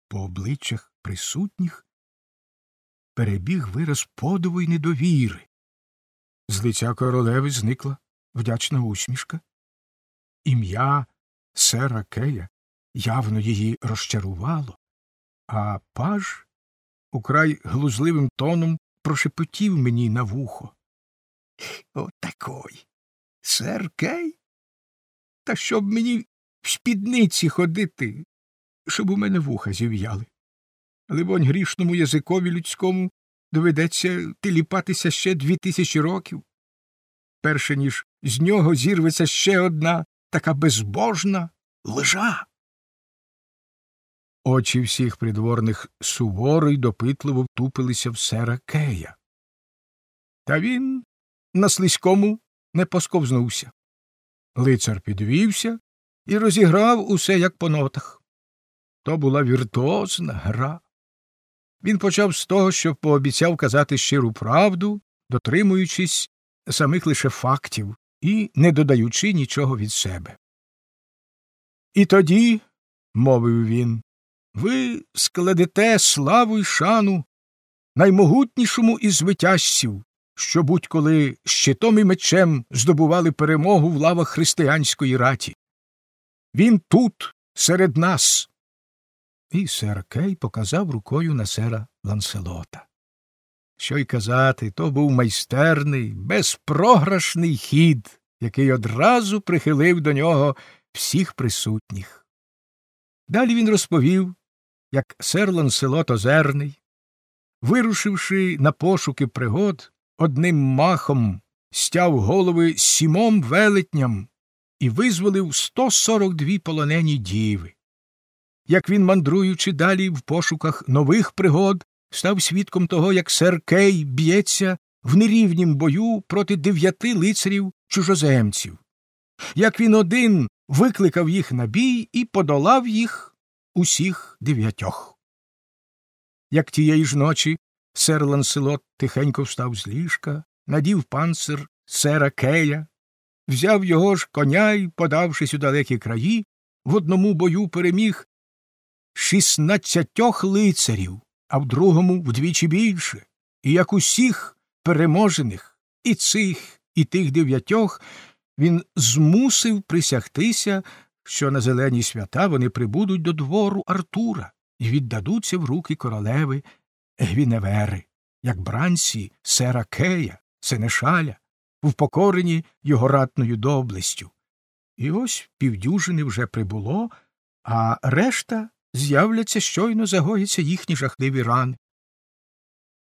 По обличчях присутніх перебіг вираз подиву й недовіри. З лиця королеви зникла вдячна усмішка. Ім'я сера Кея явно її розчарувало, а паж украй глузливим тоном прошепотів мені на вухо: «Отакой! Сер Кей? Та щоб мені в спідниці ходити, щоб у мене вуха зів'яли. Либонь, грішному язикові людському доведеться тиліпатися ще 2000 років, перше ніж з нього зірветься ще одна така безбожна лжа». Очі всіх придворних суворо й допитливо втупилися в сера Кея. Та він на слизькому не посковзнувся. Лицар підвівся і розіграв усе як по нотах. То була віртуозна гра. Він почав з того, що пообіцяв казати щиру правду, дотримуючись самих лише фактів і не додаючи нічого від себе. «І тоді, — мовив він, — ви складете славу й шану наймогутнішому із витязців, що будь-коли щитом і мечем здобували перемогу в лавах християнської раті. Він тут, серед нас». І сер Кей показав рукою на сера Ланселота. Що й казати, то був майстерний, безпрограшний хід, який одразу прихилив до нього всіх присутніх. Далі він розповів, як сер Ланселот Озерний, вирушивши на пошуки пригод, одним махом стяв голови 7 велетням і визволив 142 полонені діви. Як він, мандруючи далі в пошуках нових пригод, став свідком того, як сер Кей б'ється в нерівнім бою проти 9 лицарів-чужоземців. Як він один викликав їх на бій і подолав їх усіх 9. Як тієї ж ночі сер Ланселот тихенько встав з ліжка, надів панцир сера Кея, взяв його ж коня й, подавшись у далекі краї, в одному бою переміг 16 лицарів, а в другому вдвічі більше, і як усіх переможених, і цих, і тих 9, він змусив присягтися, що на зелені свята вони прибудуть до двору Артура і віддадуться в руки королеви Гвіневери, як бранці сера Кея, сенешаля, впокорені його ратною доблестю. І ось 50 вже прибуло, а решта з'являться, щойно загоїться їхні жахливі рани.